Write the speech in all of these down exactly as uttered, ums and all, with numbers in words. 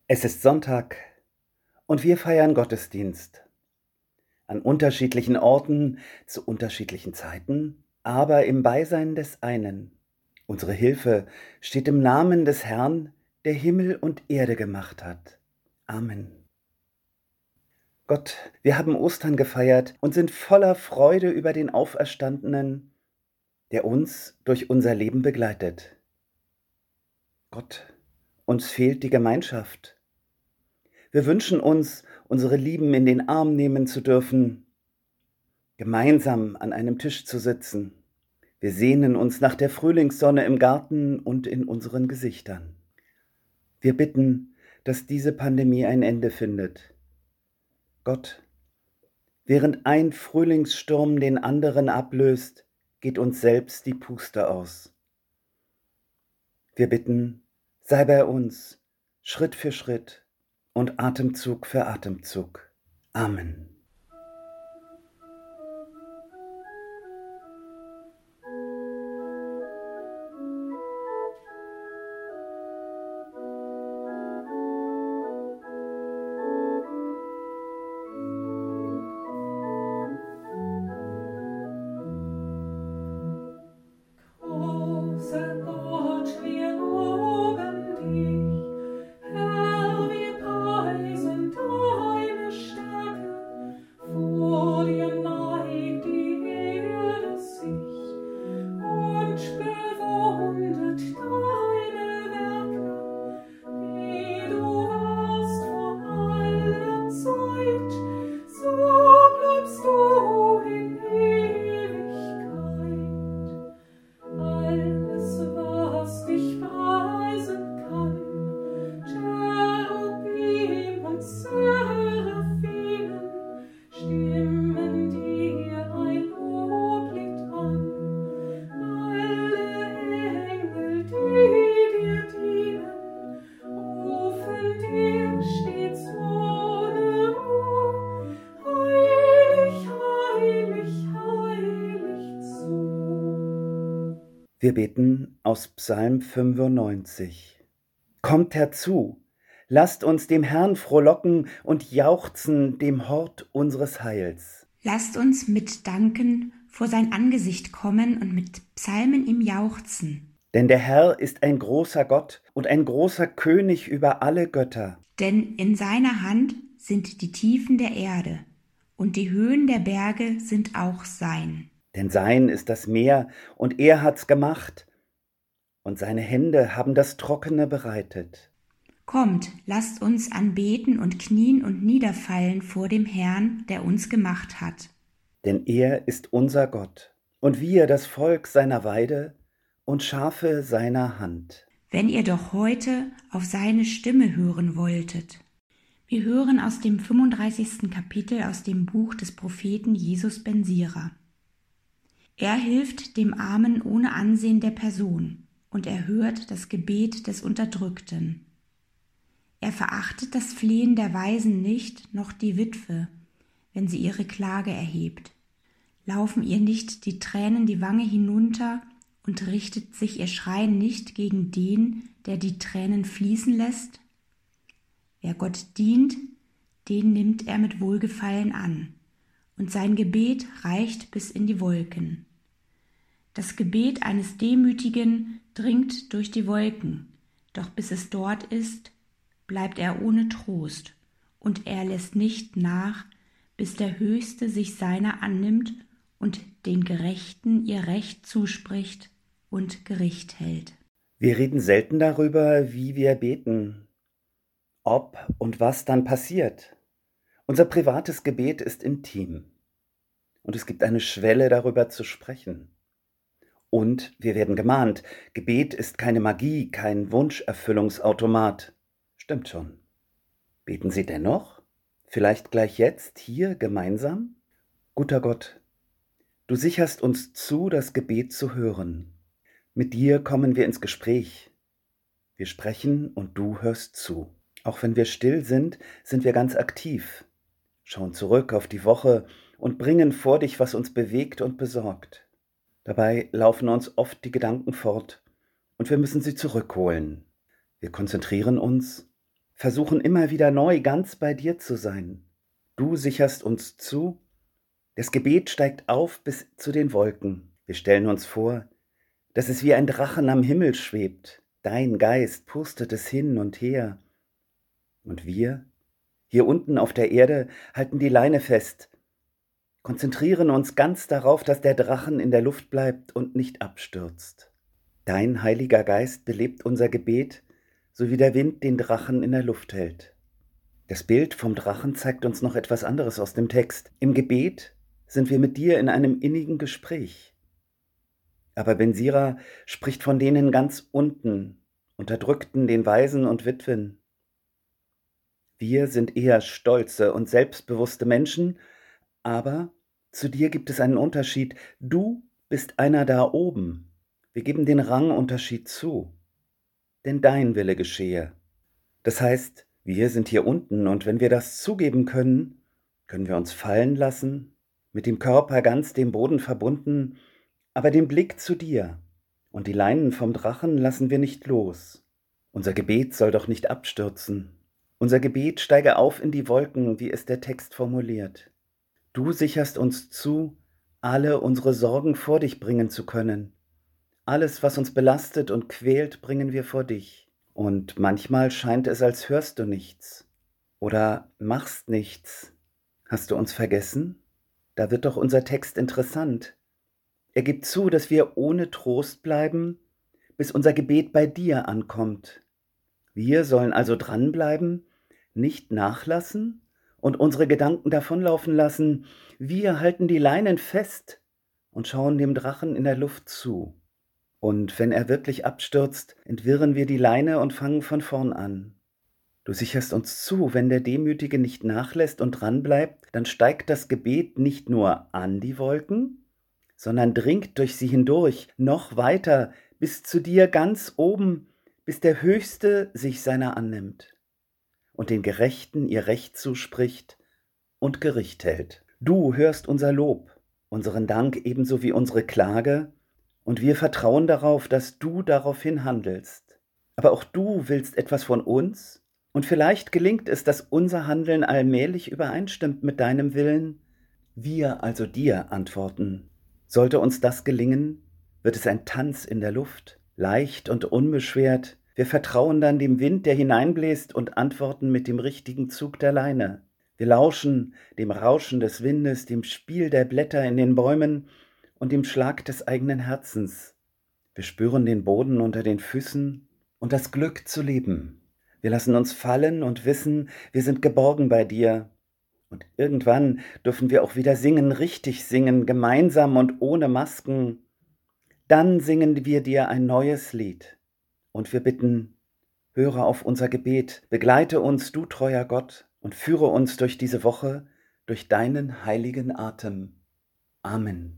Es ist Sonntag und wir feiern Gottesdienst. An unterschiedlichen Orten, zu unterschiedlichen Zeiten, aber im Beisein des einen. Unsere Hilfe steht im Namen des Herrn, der Himmel und Erde gemacht hat. Amen. Gott, wir haben Ostern gefeiert und sind voller Freude über den Auferstandenen, der uns durch unser Leben begleitet. Gott, uns fehlt die Gemeinschaft. Wir wünschen uns, unsere Lieben in den Arm nehmen zu dürfen, gemeinsam an einem Tisch zu sitzen. Wir sehnen uns nach der Frühlingssonne im Garten und in unseren Gesichtern. Wir bitten, dass diese Pandemie ein Ende findet. Gott, während ein Frühlingssturm den anderen ablöst, geht uns selbst die Puste aus. Wir bitten, sei bei uns, Schritt für Schritt und Atemzug für Atemzug. Amen. Großer Gott, wir loben dich, Herr, wir preisen deine Stärke. Vor dir neigt die Erde sich und bewundert deine Werke, wie du warst vor aller Zeit, so bleibst du in Ewigkeit. Alles, was dich preisen kann, Cherubim und Seraphinen, stimmen dir ein Loblied an. Alle Engel, die dir dienen, rufen dir stets ohne Ruhe, heilig, heilig, heilig zu. Wir beten aus Psalm fünfundneunzig. Kommt herzu, lasst uns dem Herrn frohlocken und jauchzen dem Hort unseres Heils. Lasst uns mit Danken vor sein Angesicht kommen und mit Psalmen ihm jauchzen. Denn der Herr ist ein großer Gott und ein großer König über alle Götter. Denn in seiner Hand sind die Tiefen der Erde, und die Höhen der Berge sind auch sein. Denn sein ist das Meer und er hat's gemacht, und seine Hände haben das Trockene bereitet. Kommt, lasst uns anbeten und knien und niederfallen vor dem Herrn, der uns gemacht hat. Denn er ist unser Gott, und wir das Volk seiner Weide und Schafe seiner Hand. Wenn ihr doch heute auf seine Stimme hören wolltet. Wir hören aus dem fünfunddreißigsten Kapitel aus dem Buch des Propheten Jesus ben Sira. Er hilft dem Armen ohne Ansehen der Person und erhört das Gebet des Unterdrückten. Er verachtet das Flehen der Waisen nicht, noch die Witwe, wenn sie ihre Klage erhebt. Laufen ihr nicht die Tränen die Wange hinunter und richtet sich ihr Schreien nicht gegen den, der die Tränen fließen lässt? Wer Gott dient, den nimmt er mit Wohlgefallen an, und sein Gebet reicht bis in die Wolken. Das Gebet eines Demütigen dringt durch die Wolken, doch bis es dort ist, bleibt er ohne Trost, und er lässt nicht nach, bis der Höchste sich seiner annimmt und den Gerechten ihr Recht zuspricht und Gericht hält. Wir reden selten darüber, wie wir beten, ob und was dann passiert. Unser privates Gebet ist intim und es gibt eine Schwelle, darüber zu sprechen. Und wir werden gemahnt, Gebet ist keine Magie, kein Wunscherfüllungsautomat. Stimmt schon. Beten Sie dennoch? Vielleicht gleich jetzt, hier, gemeinsam? Guter Gott, du sicherst uns zu, das Gebet zu hören. Mit dir kommen wir ins Gespräch. Wir sprechen und du hörst zu. Auch wenn wir still sind, sind wir ganz aktiv, schauen zurück auf die Woche und bringen vor dich, was uns bewegt und besorgt. Dabei laufen uns oft die Gedanken fort und wir müssen sie zurückholen. Wir konzentrieren uns versuchen immer wieder neu ganz bei dir zu sein. Du sicherst uns zu, das Gebet steigt auf bis zu den Wolken. Wir stellen uns vor, dass es wie ein Drachen am Himmel schwebt. Dein Geist pustet es hin und her. Und wir, hier unten auf der Erde, halten die Leine fest, konzentrieren uns ganz darauf, dass der Drachen in der Luft bleibt und nicht abstürzt. Dein Heiliger Geist belebt unser Gebet, so wie der Wind den Drachen in der Luft hält. Das Bild vom Drachen zeigt uns noch etwas anderes aus dem Text. Im Gebet sind wir mit dir in einem innigen Gespräch. Aber Ben-Sira spricht von denen ganz unten, Unterdrückten, den Waisen und Witwen. Wir sind eher stolze und selbstbewusste Menschen, aber zu dir gibt es einen Unterschied. Du bist einer da oben. Wir geben den Rangunterschied zu, denn dein Wille geschehe. Das heißt, wir sind hier unten und wenn wir das zugeben können, können wir uns fallen lassen, mit dem Körper ganz dem Boden verbunden, aber den Blick zu dir. Und die Leinen vom Drachen lassen wir nicht los. Unser Gebet soll doch nicht abstürzen. Unser Gebet steige auf in die Wolken, wie es der Text formuliert. Du sicherst uns zu, alle unsere Sorgen vor dich bringen zu können. Alles, was uns belastet und quält, bringen wir vor dich. Und manchmal scheint es, als hörst du nichts oder machst nichts. Hast du uns vergessen? Da wird doch unser Text interessant. Er gibt zu, dass wir ohne Trost bleiben, bis unser Gebet bei dir ankommt. Wir sollen also dranbleiben, nicht nachlassen und unsere Gedanken davonlaufen lassen. Wir halten die Leinen fest und schauen dem Drachen in der Luft zu. Und wenn er wirklich abstürzt, entwirren wir die Leine und fangen von vorn an. Du sicherst uns zu, wenn der Demütige nicht nachlässt und dranbleibt, dann steigt das Gebet nicht nur an die Wolken, sondern dringt durch sie hindurch, noch weiter, bis zu dir ganz oben, bis der Höchste sich seiner annimmt und den Gerechten ihr Recht zuspricht und Gericht hält. Du hörst unser Lob, unseren Dank ebenso wie unsere Klage, und wir vertrauen darauf, dass du daraufhin handelst. Aber auch du willst etwas von uns, und vielleicht gelingt es, dass unser Handeln allmählich übereinstimmt mit deinem Willen. Wir also dir antworten. Sollte uns das gelingen, wird es ein Tanz in der Luft, leicht und unbeschwert. Wir vertrauen dann dem Wind, der hineinbläst, und antworten mit dem richtigen Zug der Leine. Wir lauschen dem Rauschen des Windes, dem Spiel der Blätter in den Bäumen und dem Schlag des eigenen Herzens. Wir spüren den Boden unter den Füßen und das Glück zu leben. Wir lassen uns fallen und wissen, wir sind geborgen bei dir. Und irgendwann dürfen wir auch wieder singen, richtig singen, gemeinsam und ohne Masken. Dann singen wir dir ein neues Lied. Und wir bitten, höre auf unser Gebet, begleite uns, du treuer Gott, und führe uns durch diese Woche, durch deinen heiligen Atem. Amen.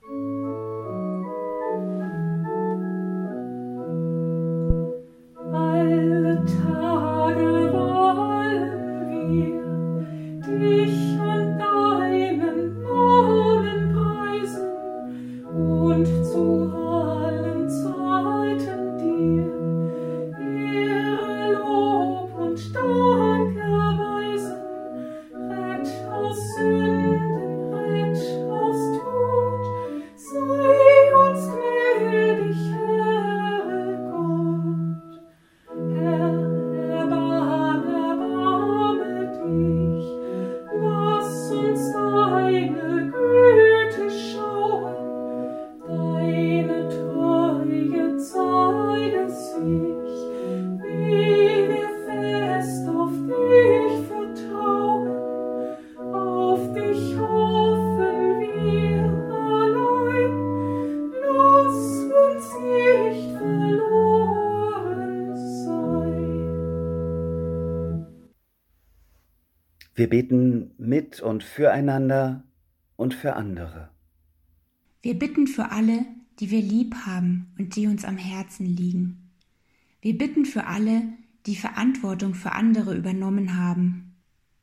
Alle Tage wollen wir dich und deinen Namen preisen und zu allen Zeiten dir Ehre, Lob und Dank erweisen. Rett aus Sünden, rett aus Tod, sei uns gnädig, Herr Gott. Herr, erbarme, erbarme dich, lass uns deine Güte schauen, deine Treue zeige sich, wie wir fest auf dich vertrauen, auf dich hoffen wir allein, lass uns nicht verloren sein. Wir beten mit und füreinander und für andere. Wir bitten für alle, die wir lieb haben und die uns am Herzen liegen. Wir bitten für alle, die Verantwortung für andere übernommen haben.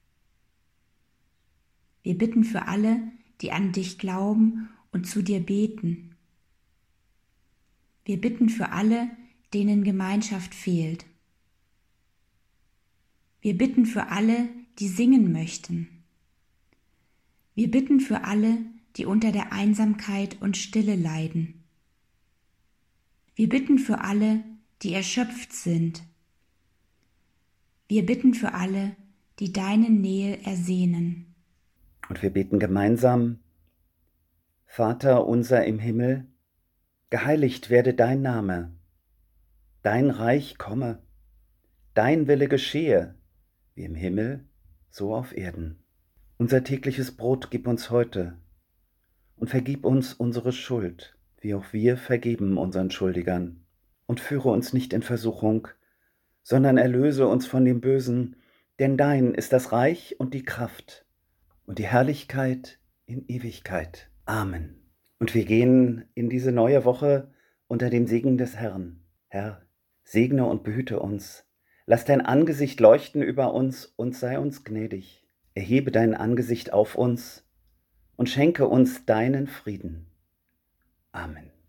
Wir bitten für alle, die an dich glauben und zu dir beten. Wir bitten für alle, denen Gemeinschaft fehlt. Wir bitten für alle, die singen möchten. Wir bitten für alle, die unter der Einsamkeit und Stille leiden. Wir bitten für alle, die erschöpft sind. Wir bitten für alle, die deine Nähe ersehnen. Und wir beten gemeinsam: Vater unser im Himmel, geheiligt werde dein Name, dein Reich komme, dein Wille geschehe, wie im Himmel, so auf Erden. Unser tägliches Brot gib uns heute und vergib uns unsere Schuld, wie auch wir vergeben unseren Schuldigern. Und führe uns nicht in Versuchung, sondern erlöse uns von dem Bösen, denn dein ist das Reich und die Kraft und die Herrlichkeit in Ewigkeit. Amen. Und wir gehen in diese neue Woche unter dem Segen des Herrn. Herr, segne und behüte uns. Lass dein Angesicht leuchten über uns und sei uns gnädig. Erhebe dein Angesicht auf uns und schenke uns deinen Frieden. Amen.